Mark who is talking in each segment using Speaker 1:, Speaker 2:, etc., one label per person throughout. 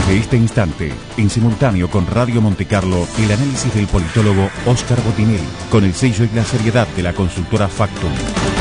Speaker 1: Desde este instante, en simultáneo con Radio Montecarlo, el análisis del politólogo Óscar Botinelli, con el sello y la seriedad de la consultora Factum.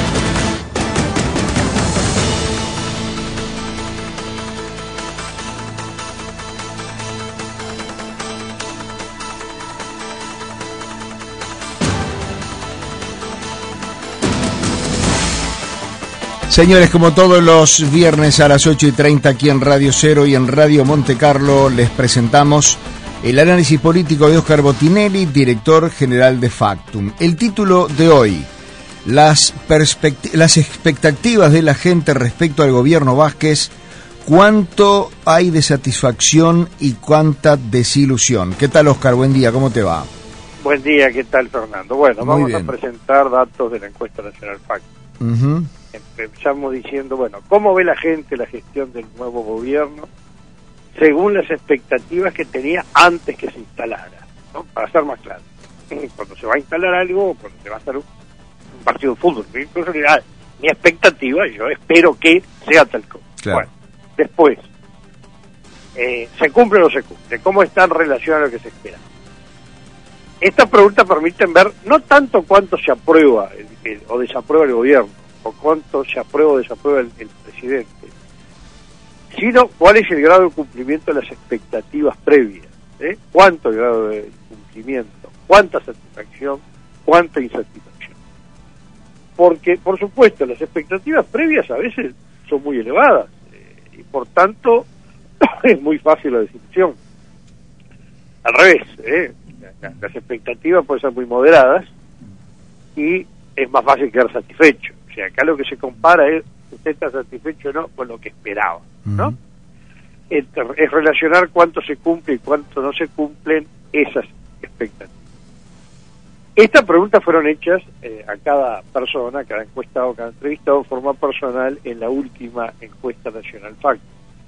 Speaker 2: Señores, como todos los viernes a las 8:30 aquí en Radio Cero y en Radio Montecarlo, les presentamos el análisis político de Óscar Botinelli, director general de Factum. El título de hoy: las expectativas de la gente respecto al gobierno Vázquez, cuánto hay de satisfacción y cuánta desilusión. ¿Qué tal, Óscar? Buen día, ¿cómo te va?
Speaker 3: Buen día, ¿qué tal, Fernando? Bueno, vamos a presentar datos de la encuesta nacional Factum. Empezamos diciendo, bueno, ¿cómo ve la gente la gestión del nuevo gobierno según las expectativas que tenía antes que se instalara? ¿No? Para ser más claro, cuando se va a instalar algo, cuando se va a hacer un partido de fútbol, mi expectativa, yo espero que sea tal cosa. Claro. Bueno, después, ¿se cumple o no se cumple? ¿Cómo está en relación a lo que se espera? Estas preguntas permiten ver no tanto cuánto se aprueba o desaprueba el gobierno, o cuánto se aprueba o desaprueba el presidente, sino cuál es el grado de cumplimiento de las expectativas previas, cuánto el grado de cumplimiento, cuánta satisfacción, cuánta insatisfacción. Porque, por supuesto, las expectativas previas a veces son muy elevadas, y por tanto es muy fácil la desilusión. Al revés, las expectativas pueden ser muy moderadas y es más fácil quedar satisfecho. O sea, acá lo que se compara es, usted está satisfecho o no con lo que esperaba, ¿no? Es relacionar cuánto se cumple y cuánto no se cumplen esas expectativas. Estas preguntas fueron hechas a cada persona, cada encuestado, cada entrevistado en forma personal en la última encuesta nacional Factum.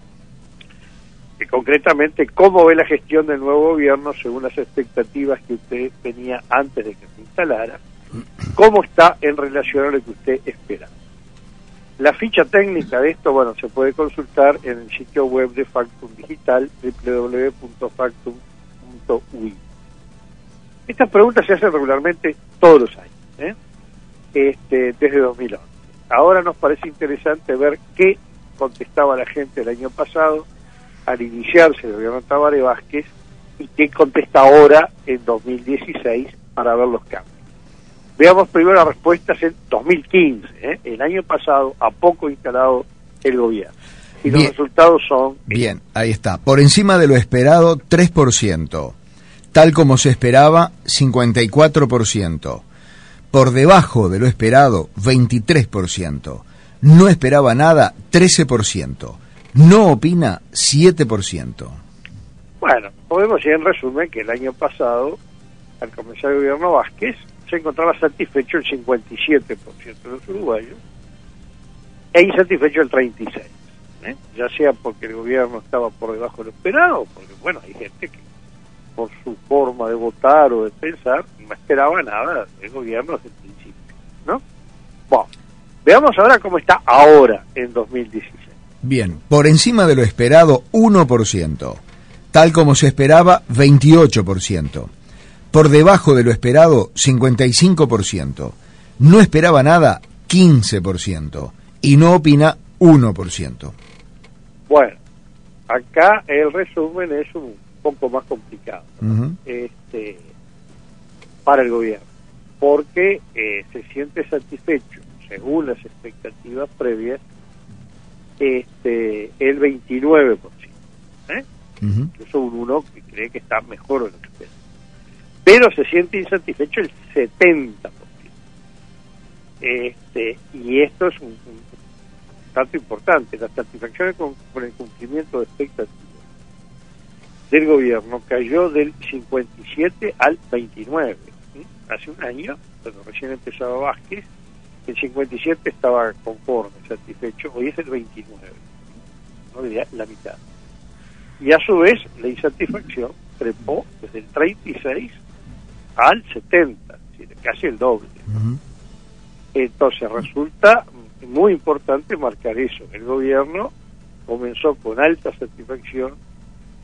Speaker 3: Concretamente, ¿cómo ve la gestión del nuevo gobierno según las expectativas que usted tenía antes de que se instalara? ¿Cómo está en relación a lo que usted espera? La ficha técnica de esto, bueno, se puede consultar en el sitio web de Factum Digital, www.factum.ui. Estas preguntas se hacen regularmente todos los años, desde 2011. Ahora nos parece interesante ver qué contestaba la gente el año pasado al iniciarse el gobierno Tabaré Vázquez y qué contesta ahora en 2016 para ver los cambios. Veamos primero las respuestas en 2015, el año pasado, a poco instalado el gobierno. Y los resultados son...
Speaker 2: Bien, ahí está. Por encima de lo esperado, 3%. Tal como se esperaba, 54%. Por debajo de lo esperado, 23%. No esperaba nada, 13%. No opina, 7%.
Speaker 3: Bueno, podemos decir en resumen que el año pasado, al comenzar el gobierno Vázquez, se encontraba satisfecho el 57% de los uruguayos e insatisfecho el 36%, ya sea porque el gobierno estaba por debajo de lo esperado, porque bueno, hay gente que por su forma de votar o de pensar no esperaba nada del gobierno desde el principio, ¿no? Bueno, veamos ahora cómo está ahora en 2016.
Speaker 2: Bien, por encima de lo esperado, 1%. Tal como se esperaba, 28%. Por debajo de lo esperado, 55%. No esperaba nada, 15%. Y no opina, 1%.
Speaker 3: Bueno, acá el resumen es un poco más complicado, ¿no? Para el gobierno, porque se siente satisfecho, según las expectativas previas, el 29%. Incluso un 1 que cree que está mejor de lo que espera. Pero se siente insatisfecho el 70%. Y esto es un dato importante. La satisfacción con el cumplimiento de expectativas del gobierno cayó del 57 al 29. Hace un año, cuando recién empezaba Vázquez, el 57 estaba conforme, satisfecho. Hoy es el 29, no diría la mitad. Y a su vez, la insatisfacción trepó desde el 36 al 70, es decir, casi el doble. Entonces resulta muy importante marcar eso. El gobierno comenzó con alta satisfacción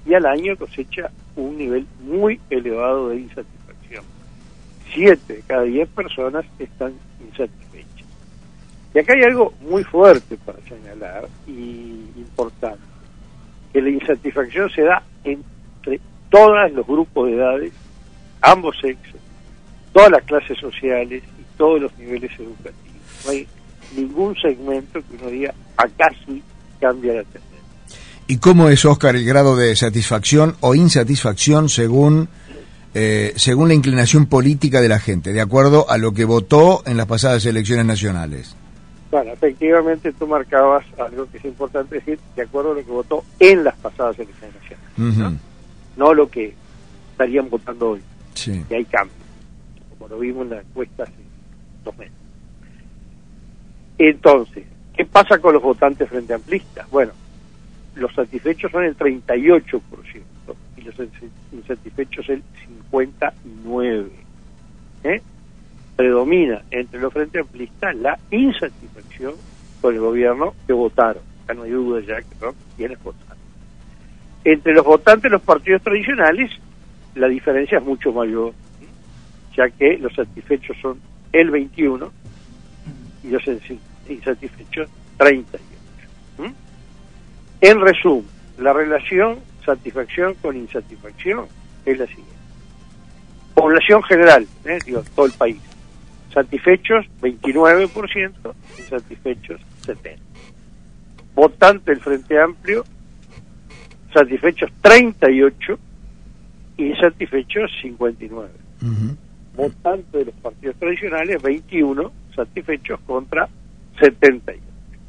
Speaker 3: y al año cosecha un nivel muy elevado de insatisfacción. 7 de cada 10 personas están insatisfechas. Y acá hay algo muy fuerte para señalar y importante, que la insatisfacción se da entre todos los grupos de edades, ambos sexos, todas las clases sociales y todos los niveles educativos. No hay ningún segmento que uno diga, acá sí cambia la tendencia.
Speaker 2: ¿Y cómo es, Óscar, el grado de satisfacción o insatisfacción según la inclinación política de la gente, de acuerdo a lo que votó en las pasadas elecciones nacionales?
Speaker 3: Bueno, efectivamente tú marcabas algo que es importante decir, de acuerdo a lo que votó en las pasadas elecciones nacionales, no lo que estarían votando hoy.
Speaker 2: Sí.
Speaker 3: Y hay cambios, como lo vimos en la encuesta hace 2 meses. Entonces, ¿qué pasa con los votantes frente amplistas? Bueno, los satisfechos son el 38% y los insatisfechos el 59%. Predomina entre los frente amplistas la insatisfacción con el gobierno que votaron. Ya no hay duda ya que son quienes votaron. Entre los votantes de los partidos tradicionales, la diferencia es mucho mayor, ya que los satisfechos son el 21% y los insatisfechos 38%. En resumen, la relación satisfacción con insatisfacción es la siguiente. Población general, digo, todo el país. Satisfechos 29%, insatisfechos 70%. Votante del Frente Amplio, satisfechos 38%, insatisfechos 59%. Votante de los partidos tradicionales 21%, satisfechos contra 71%.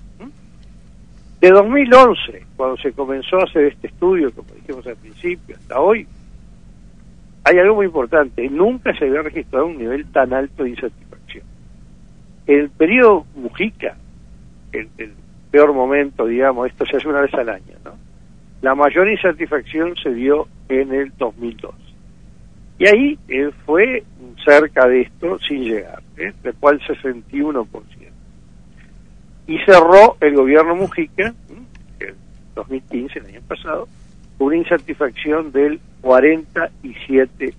Speaker 3: De 2011, cuando se comenzó a hacer este estudio, como dijimos al principio, hasta hoy, hay algo muy importante. Nunca se había registrado un nivel tan alto de insatisfacción. En el periodo Mujica, el peor momento, digamos, esto se hace una vez al año, ¿no? La mayor insatisfacción se dio en el 2002. Y ahí fue cerca de esto sin llegar, del cual 61%. Y cerró el gobierno Mujica, el 2015, el año pasado, con una insatisfacción del 47%.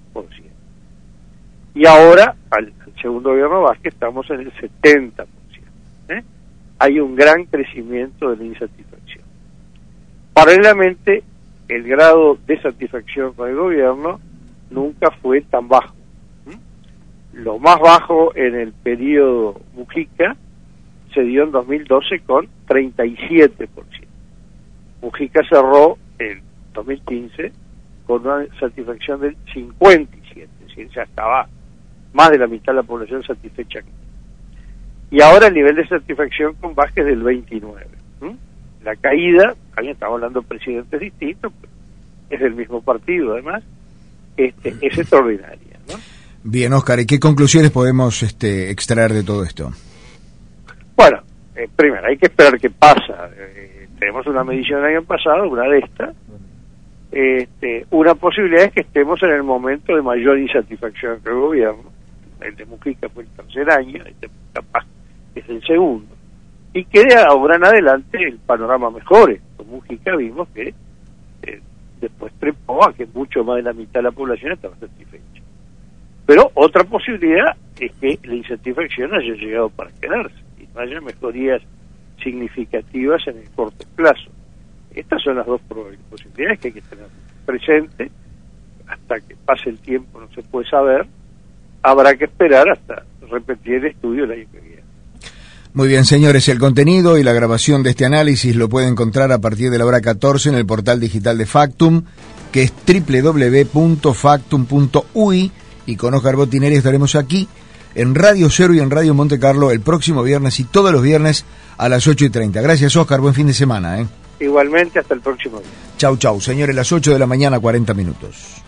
Speaker 3: Y ahora, al segundo gobierno Vázquez, estamos en el 70%. Hay un gran crecimiento de la insatisfacción. Paralelamente, el grado de satisfacción con el gobierno nunca fue tan bajo. Lo más bajo en el periodo Mujica se dio en 2012 con 37%. Mujica cerró el 2015 con una satisfacción del 57%, es decir, ya estaba más de la mitad de la población satisfecha. Y ahora el nivel de satisfacción con Vázquez es del 29%. La caída, también estamos hablando de presidentes distintos, es del mismo partido además, es extraordinaria, ¿no?
Speaker 2: Bien, Óscar, ¿y qué conclusiones podemos extraer de todo esto?
Speaker 3: Bueno, primero, hay que esperar qué pasa. Tenemos una medición el año pasado, una de estas. Una posibilidad es que estemos en el momento de mayor insatisfacción que el gobierno. El de Mujica fue el tercer año, capaz es el segundo. Y que de ahora en adelante el panorama mejore. Con Mujica vimos que después trepó a que mucho más de la mitad de la población estaba satisfecha. Pero otra posibilidad es que la insatisfacción haya llegado para quedarse y no haya mejorías significativas en el corto plazo. Estas son las dos posibilidades que hay que tener presente. Hasta que pase el tiempo no se puede saber. Habrá que esperar hasta repetir el estudio el año que viene.
Speaker 2: Muy bien, señores, el contenido y la grabación de este análisis lo pueden encontrar a partir de la hora 14 en el portal digital de Factum, que es www.factum.uy, y con Óscar Botinelli estaremos aquí en Radio Cero y en Radio Monte Carlo el próximo viernes y todos los viernes a las 8:30. Gracias, Óscar, buen fin de semana.
Speaker 3: Igualmente, hasta el próximo día.
Speaker 2: Chau, chau, señores, las 8 de la mañana, 40 minutos.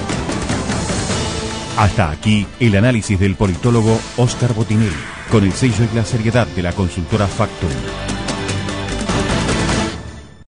Speaker 1: Hasta aquí el análisis del politólogo Óscar Botinelli, con el sello y la seriedad de la consultora Factum.